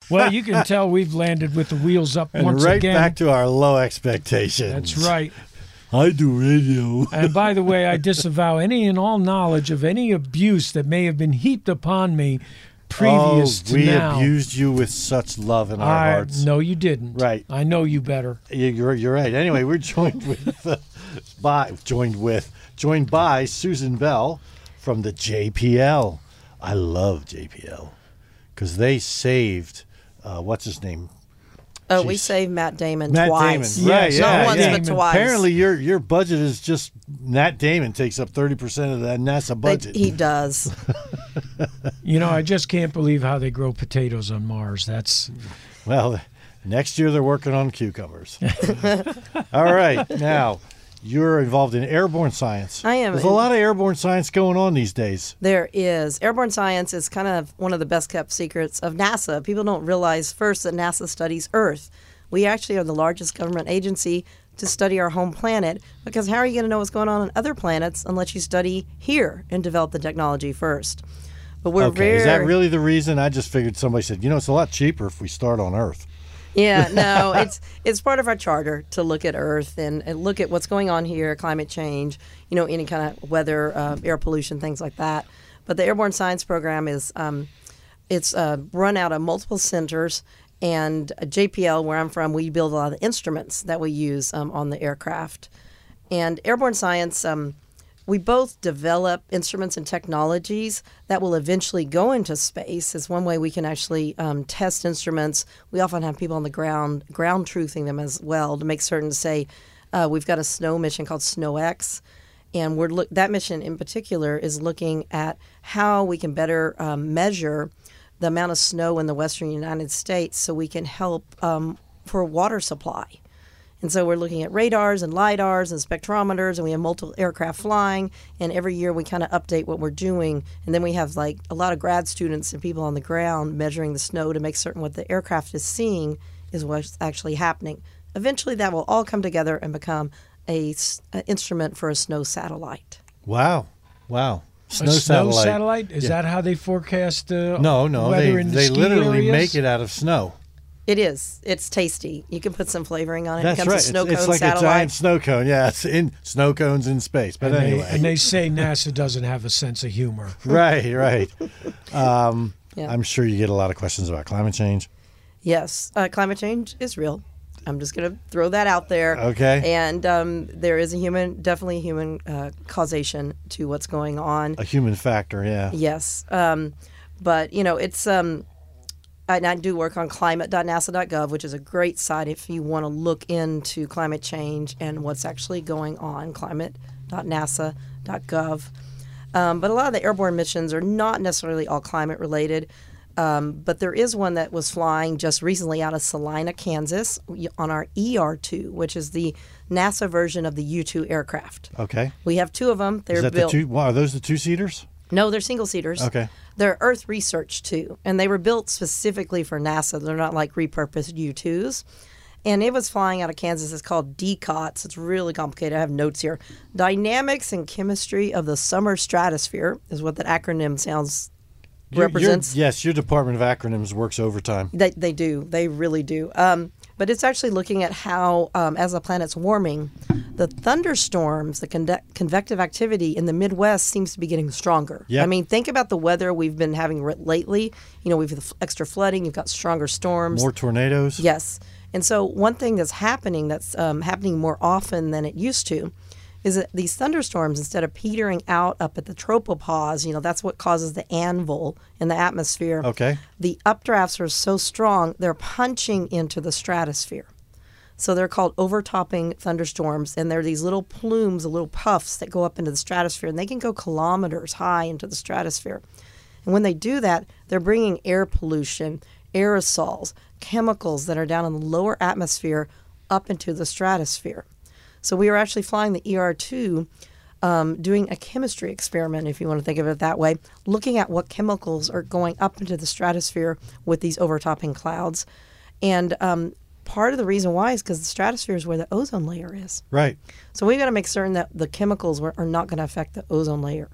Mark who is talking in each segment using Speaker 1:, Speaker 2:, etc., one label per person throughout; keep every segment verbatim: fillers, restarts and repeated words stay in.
Speaker 1: Well, you can tell we've landed with the wheels up
Speaker 2: and
Speaker 1: once
Speaker 2: right
Speaker 1: again.
Speaker 2: back to our low expectations.
Speaker 1: That's right.
Speaker 2: I do radio.
Speaker 1: And by the way, I disavow any and all knowledge of any abuse that may have been heaped upon me previous
Speaker 2: oh,
Speaker 1: to
Speaker 2: we
Speaker 1: now.
Speaker 2: abused you with such love in our
Speaker 1: I,
Speaker 2: hearts.
Speaker 1: No, you didn't.
Speaker 2: Right.
Speaker 1: I know you better.
Speaker 2: You're, you're right. Anyway, we're joined with, uh, by, joined with, joined by Susan Bell from the J P L. I love J P L because they saved, uh, what's his name?
Speaker 3: Oh,
Speaker 2: Jeez.
Speaker 3: we saved Matt Damon
Speaker 2: Matt
Speaker 3: twice.
Speaker 2: Damon, right?
Speaker 1: Yes,
Speaker 2: Yeah,
Speaker 3: Not once,
Speaker 2: yeah.
Speaker 3: but twice.
Speaker 2: Apparently, your your budget is just Matt Damon takes up thirty percent of that NASA
Speaker 3: They-
Speaker 2: budget.
Speaker 3: he does.
Speaker 1: You know, I just can't believe how they grow potatoes on Mars. That's
Speaker 2: Well, next year they're working on cucumbers. All right, now you're involved in airborne science.
Speaker 3: I am.
Speaker 2: There's a lot of airborne science going on these days.
Speaker 3: There is. Airborne science is kind of one of the best kept secrets of NASA. People don't realize first that NASA studies Earth. We actually are the largest government agency to study our home planet because how are you going to know what's going on on other planets unless you study here and develop the technology first? But we're
Speaker 2: okay,
Speaker 3: very.
Speaker 2: is that really the reason? I just figured somebody said, you know, it's a lot cheaper if we start on Earth.
Speaker 3: Yeah, no, it's it's part of our charter to look at Earth and, and look at what's going on here, climate change, you know, any kind of weather, uh, air pollution, things like that. But the Airborne Science Program is um, it's uh, run out of multiple centers, and J P L, where I'm from, we build a lot of the instruments that we use um, on the aircraft. And Airborne Science, um, we both develop instruments and technologies that will eventually go into space. Is one way we can actually um, test instruments. We often have people on the ground, ground truthing them as well to make certain to say, uh, we've got a snow mission called SNOWX, and we're look that mission in particular is looking at how we can better um, measure the amount of snow in the western United States so we can help um, for water supply. And so we're looking at radars and LIDARs and spectrometers, and we have multiple aircraft flying, and every year we kind of update what we're doing. And then we have like a lot of grad students and people on the ground measuring the snow to make certain what the aircraft is seeing is what's actually happening. Eventually that will all come together and become a, a instrument for a snow satellite.
Speaker 2: Wow. Wow. Snow,
Speaker 1: a snow
Speaker 2: satellite.
Speaker 1: satellite? Is
Speaker 2: Yeah.
Speaker 1: that how they forecast uh,
Speaker 2: No, no.
Speaker 1: weather
Speaker 2: They,
Speaker 1: in the
Speaker 2: they
Speaker 1: ski
Speaker 2: literally
Speaker 1: areas?
Speaker 2: make it out of snow.
Speaker 3: It is. It's tasty. You can put some flavoring on it.
Speaker 2: That's
Speaker 3: it becomes
Speaker 2: right.
Speaker 3: a snow
Speaker 2: it's, it's
Speaker 3: cone
Speaker 2: like
Speaker 3: satellite.
Speaker 2: a giant snow cone. Yeah, it's in snow cones in space. But
Speaker 1: and
Speaker 2: anyway.
Speaker 1: They, and they say NASA doesn't have a sense of humor.
Speaker 2: Right, right. Um,
Speaker 3: Yeah.
Speaker 2: I'm sure you get a lot of questions about climate change.
Speaker 3: Yes, uh, climate change is real. I'm just going to throw that out there.
Speaker 2: Okay.
Speaker 3: And um, there is a human, definitely a human uh, causation to what's going on.
Speaker 2: A human factor, yeah.
Speaker 3: Yes. Um, but, you know, it's, um, I, I do work on climate dot nasa dot gov, which is a great site if you want to look into climate change and what's actually going on, climate dot nasa dot gov. Um, but a lot of the airborne missions are not necessarily all climate related. Um, but there is one that was flying just recently out of Salina, Kansas, on our E R two, which is the NASA version of the U two aircraft.
Speaker 2: Okay.
Speaker 3: We have two of them. They're
Speaker 2: Is that
Speaker 3: built.
Speaker 2: the two? Wow, are those the two-seaters?
Speaker 3: No, they're single seaters.
Speaker 2: Okay.
Speaker 3: They're Earth research too, and they were built specifically for NASA. They're not like repurposed U twos. And it was flying out of Kansas. It's called D COTS. It's really complicated. I have notes here. Dynamics and Chemistry of the Summer Stratosphere is what that acronym sounds
Speaker 2: Your- your-
Speaker 3: represents.
Speaker 2: yes, your Department of Acronyms works overtime.
Speaker 3: They, they do. They really do. Um, but it's actually looking at how, um, as the planet's warming, the thunderstorms, the conve- convective activity in the Midwest seems to be getting stronger.
Speaker 2: Yep.
Speaker 3: I mean, think about the weather we've been having re- lately. You know, we've had extra flooding. You've got stronger storms.
Speaker 2: More tornadoes?
Speaker 3: Yes. And so one thing that's happening that's um, happening more often than it used to is that these thunderstorms, instead of petering out up at the tropopause, you know, that's what causes the anvil in the atmosphere.
Speaker 2: Okay.
Speaker 3: The updrafts are so strong, they're punching into the stratosphere. So they're called overtopping thunderstorms, and they're these little plumes, little puffs that go up into the stratosphere, and they can go kilometers high into the stratosphere. And when they do that, they're bringing air pollution, aerosols, chemicals that are down in the lower atmosphere up into the stratosphere. So we were actually flying the E R two, um, doing a chemistry experiment, if you want to think of it that way, looking at what chemicals are going up into the stratosphere with these overtopping clouds. And um, part of the reason why is because the stratosphere is where the ozone layer is.
Speaker 2: Right.
Speaker 3: So we've got to make certain that the chemicals were, are not going to affect the ozone layer.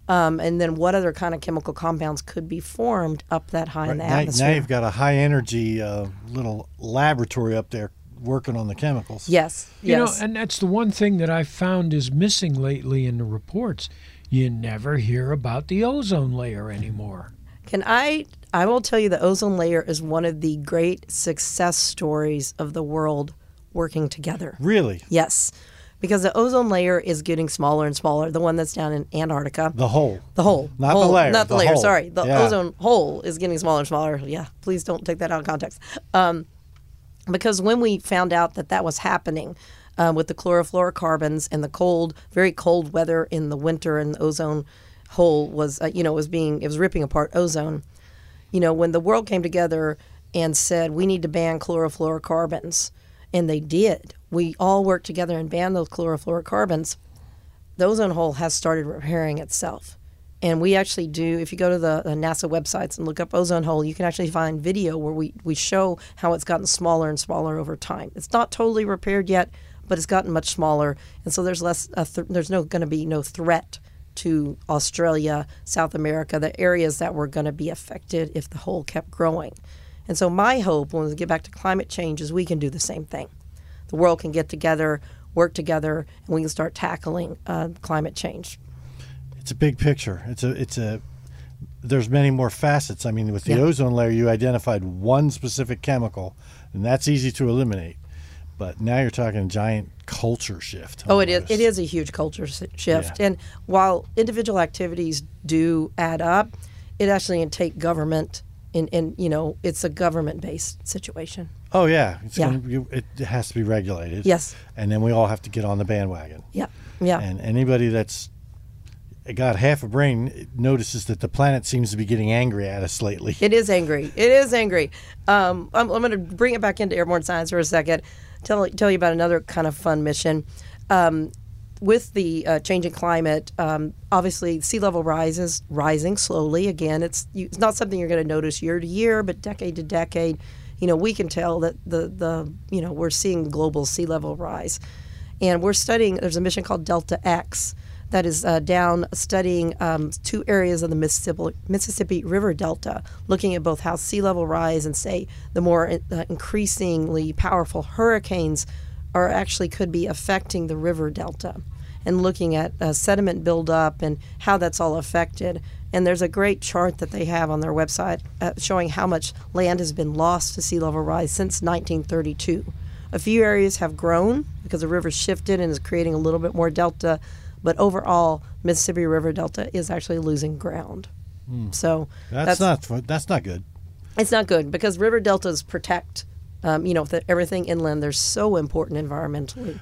Speaker 3: Um, and then what other kind of chemical compounds could be formed up that high in the
Speaker 2: now,
Speaker 3: atmosphere?
Speaker 2: now you've got a high energy uh, little laboratory up there working on the chemicals.
Speaker 3: Yes,
Speaker 1: You
Speaker 3: yes.
Speaker 1: know, and that's the one thing that I found is missing lately in the reports. You never hear about the ozone layer anymore.
Speaker 3: Can I? I will tell you the ozone layer is one of the great success stories of the world working together.
Speaker 2: Really?
Speaker 3: Yes, because the ozone layer is getting smaller and smaller. The one that's down in Antarctica.
Speaker 2: The hole.
Speaker 3: The hole.
Speaker 2: Not
Speaker 3: hole,
Speaker 2: the layer.
Speaker 3: Not the,
Speaker 2: the
Speaker 3: layer,
Speaker 2: hole.
Speaker 3: sorry. The
Speaker 2: Yeah.
Speaker 3: ozone hole is getting smaller and smaller. Yeah, please don't take that out of context. Um, because when we found out that that was happening uh, with the chlorofluorocarbons and the cold, very cold weather in the winter, and the ozone hole was, uh, you know, was being, it was ripping apart ozone. You know, when the world came together and said, we need to ban chlorofluorocarbons, and they did. We all worked together and banned those chlorofluorocarbons. The ozone hole has started repairing itself. And we actually do, if you go to the, the NASA websites and look up ozone hole, you can actually find video where we, we show how it's gotten smaller and smaller over time. It's not totally repaired yet, but it's gotten much smaller. And so there's less, uh, th- there's no going to be no threat to Australia, South America, the areas that were going to be affected if the hole kept growing. And so my hope when we get back to climate change is we can do the same thing. The world can get together, work together, and we can start tackling uh, climate change.
Speaker 2: It's a big picture. It's a it's a there's many more facets. I mean, with the
Speaker 3: Yeah.
Speaker 2: ozone layer, you identified one specific chemical, and that's easy to eliminate. But now you're talking a giant culture shift.
Speaker 3: Oh, it is.
Speaker 2: almost.
Speaker 3: It is a huge culture s- shift.
Speaker 2: Yeah.
Speaker 3: And while individual activities do add up, it actually can take government, and, and you know, it's a government-based situation.
Speaker 2: Oh yeah, it's
Speaker 3: Yeah.
Speaker 2: Gonna, you, it has to be regulated.
Speaker 3: Yes.
Speaker 2: And then we all have to get on the bandwagon.
Speaker 3: Yeah. Yeah.
Speaker 2: And anybody that's got half a brain notices that the planet seems to be getting angry at us lately.
Speaker 3: It is angry. It is angry. Um, I'm, I'm going to bring it back into airborne science for a second. Tell tell you about another kind of fun mission. Um, with the uh, changing climate, um, obviously sea level rise is rising slowly. Again, it's, you, it's not something you're going to notice year to year, but decade to decade, you know, we can tell that the the you know we're seeing global sea level rise, and we're studying. There's a mission called Delta X that is uh, down studying um, two areas of the Mississippi, Mississippi River Delta, looking at both how sea level rise and, say, the more uh, increasingly powerful hurricanes are actually could be affecting the river delta, and looking at uh, sediment buildup and how that's all affected. And there's a great chart that they have on their website uh, showing how much land has been lost to sea level rise since nineteen thirty-two. A few areas have grown because the river shifted and is creating a little bit more delta, but overall, Mississippi River Delta is actually losing ground. So
Speaker 2: That's, not fu- that's not good.
Speaker 3: it's not good because river deltas protect, um, you know, the, everything inland. They're so important environmentally.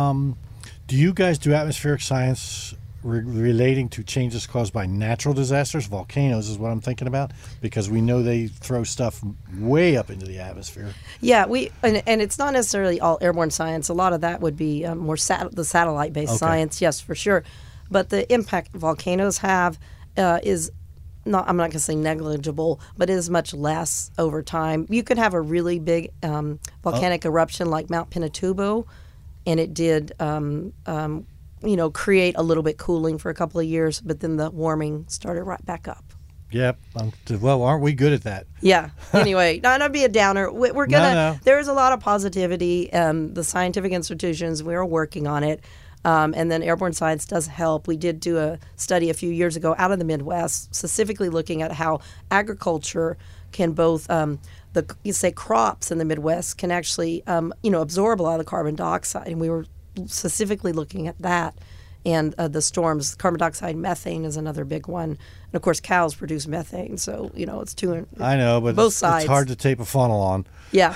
Speaker 2: Do you guys do atmospheric science re- relating to changes caused by natural disasters? Volcanoes is what I'm thinking about, because we know they throw stuff way up into the atmosphere.
Speaker 3: Yeah, we and, and it's not necessarily all airborne science. A lot of that would be um, more sat- the satellite-based
Speaker 2: Okay.
Speaker 3: science, yes, for sure. But the impact volcanoes have uh, is not. I'm not going to say negligible, but it is much less over time. You could have a really big um, volcanic eruption like Mount Pinatubo, and it did. Um, um, you know, create a little bit cooling for a couple of years, but then the warming started right back up.
Speaker 2: Yep. Um, well, aren't we good at that?
Speaker 3: Yeah. Anyway, not to be a downer. We- We're gonna.
Speaker 2: No, no.
Speaker 3: There is a lot of positivity. Um, the scientific institutions, we are working on it, um, and then airborne science does help. We did do a study a few years ago out of the Midwest, specifically looking at how agriculture can both um, the you say crops in the Midwest can actually um, you know absorb a lot of the carbon dioxide, and we were specifically looking at that. And uh, the storms, carbon dioxide, methane is another big one. And of course, cows produce methane, so you know it's two.
Speaker 2: I know, but
Speaker 3: both
Speaker 2: it's,
Speaker 3: sides.
Speaker 2: it's hard to tape a funnel on.
Speaker 3: Yeah,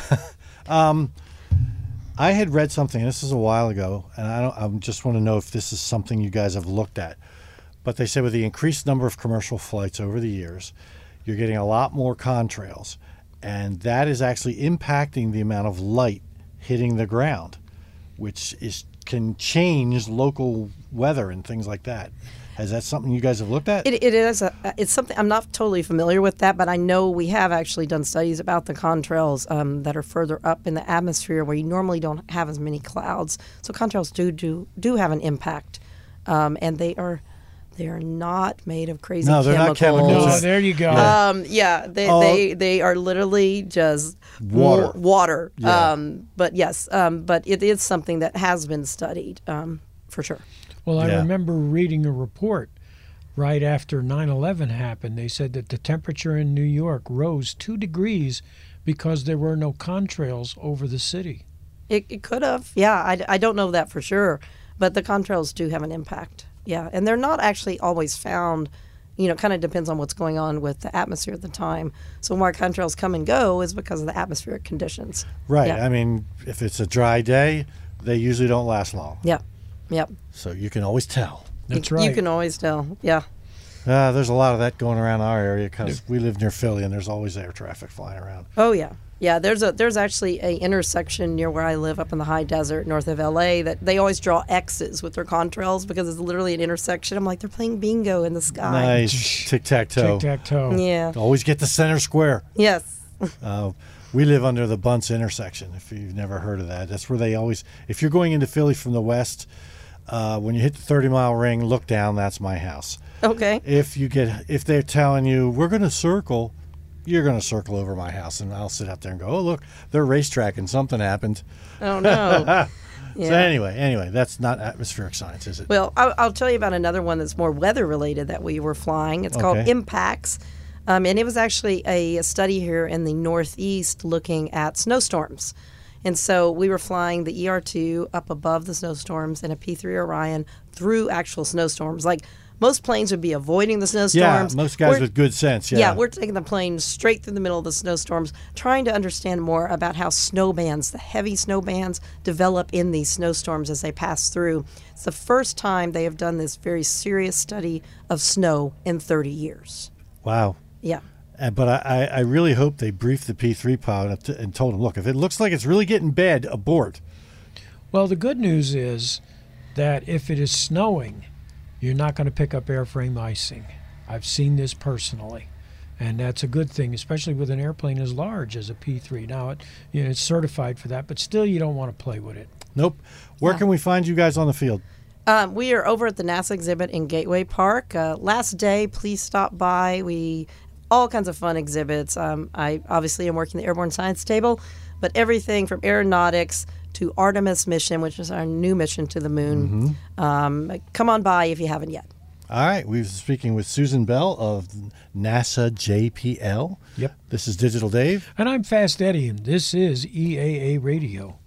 Speaker 2: I had read something, this is a while ago, and I don't. I just want to know if this is something you guys have looked at. But they said with the increased number of commercial flights over the years, you're getting a lot more contrails, and that is actually impacting the amount of light hitting the ground, which is can change local weather and things like that. Is that something you guys have looked at?
Speaker 3: it, it is. A, it's something I'm not totally familiar with that, but I know we have actually done studies about the contrails um, that are further up in the atmosphere where you normally don't have as many clouds. So contrails do do do have an impact, um, and they are They are not made of crazy
Speaker 2: No, they're not
Speaker 3: chemicals.
Speaker 2: chemicals.
Speaker 1: No, there you go.
Speaker 2: Yeah.
Speaker 3: Um, yeah, they,
Speaker 2: Oh.
Speaker 3: they they are literally just
Speaker 2: Water.
Speaker 3: wa- water.
Speaker 2: Yeah.
Speaker 3: Um, but yes, um, but it is something that has been studied um, for sure.
Speaker 1: Well, I
Speaker 2: Yeah.
Speaker 1: remember reading a report right after nine eleven happened. They said that the temperature in New York rose two degrees because there were no contrails over the city.
Speaker 3: It, it could have. Yeah, I, I don't know that for sure, but the contrails do have an impact. Yeah, and they're not actually always found. You know, kind of depends on what's going on with the atmosphere at the time. So why contrails come and go is because of the atmospheric conditions.
Speaker 2: Right.
Speaker 3: Yeah.
Speaker 2: I mean, if it's a dry day, they usually don't last long.
Speaker 3: Yeah, yep.
Speaker 2: So you can always tell.
Speaker 1: That's
Speaker 3: you,
Speaker 1: right.
Speaker 3: You can always tell. Yeah.
Speaker 2: Uh, there's a lot of that going around our area because we live near Philly and there's always air traffic flying around.
Speaker 3: Oh yeah, yeah. There's a there's actually a intersection near where I live up in the high desert north of L A that they always draw X's with their contrails because it's literally an intersection. I'm like, they're playing bingo in the sky.
Speaker 2: Nice. Tic tac toe.
Speaker 1: Tic tac toe.
Speaker 3: Yeah.
Speaker 2: Always get the center square.
Speaker 3: Yes.
Speaker 2: Uh, we live under the Bunce intersection, if you've never heard of that. That's where they always, if you're going into Philly from the west, uh, when you hit the thirty mile ring, look down, that's my house.
Speaker 3: Okay.
Speaker 2: If you get, if they're telling you, we're going to circle, you're going to circle over my house, and I'll sit out there and go, oh, look, they're racetracking, something happened.
Speaker 3: Oh no. Yeah.
Speaker 2: So anyway, anyway, that's not atmospheric science, is it?
Speaker 3: Well, I'll, I'll tell you about another one that's more weather related that we were flying. It's called
Speaker 2: Okay.
Speaker 3: Impacts. Um, and it was actually a, a study here in the Northeast looking at snowstorms. And so we were flying the E R two up above the snowstorms and a P three Orion through actual snowstorms. Like most planes would be avoiding the
Speaker 2: yeah,
Speaker 3: snowstorms.
Speaker 2: most guys
Speaker 3: We're-
Speaker 2: with good sense, yeah.
Speaker 3: Yeah, we're taking the plane straight through the middle of the snowstorms, trying to understand more about how snow bands, the heavy snow bands, develop in these snowstorms as they pass through. It's the first time they have done this very serious study of snow in thirty years.
Speaker 2: Wow.
Speaker 3: Yeah.
Speaker 2: Uh, but I, I I really hope they briefed the P three pilot and, and told him, look, if it looks like it's really getting bad, abort.
Speaker 1: Well, the good news is that if it is snowing, you're not going to pick up airframe icing. I've seen this personally, and that's a good thing, especially with an airplane as large as a P three. Now, it, you know, it's certified for that, but still you don't want to play with it.
Speaker 2: Nope. Where
Speaker 3: Yeah.
Speaker 2: can we find you guys on the field?
Speaker 3: Um, we are over at the NASA exhibit in Gateway Park. Uh, last day, please stop by. We all kinds of fun exhibits. Um, I obviously am working the Airborne Science Table, but everything from aeronautics to Artemis mission, which is our new mission to the moon. Um, come on by if you haven't yet.
Speaker 2: All right. We've been speaking with Susan Bell of NASA J P L.
Speaker 1: Yep.
Speaker 2: This is Digital Dave.
Speaker 1: And I'm Fast Eddie, and this is E A A Radio.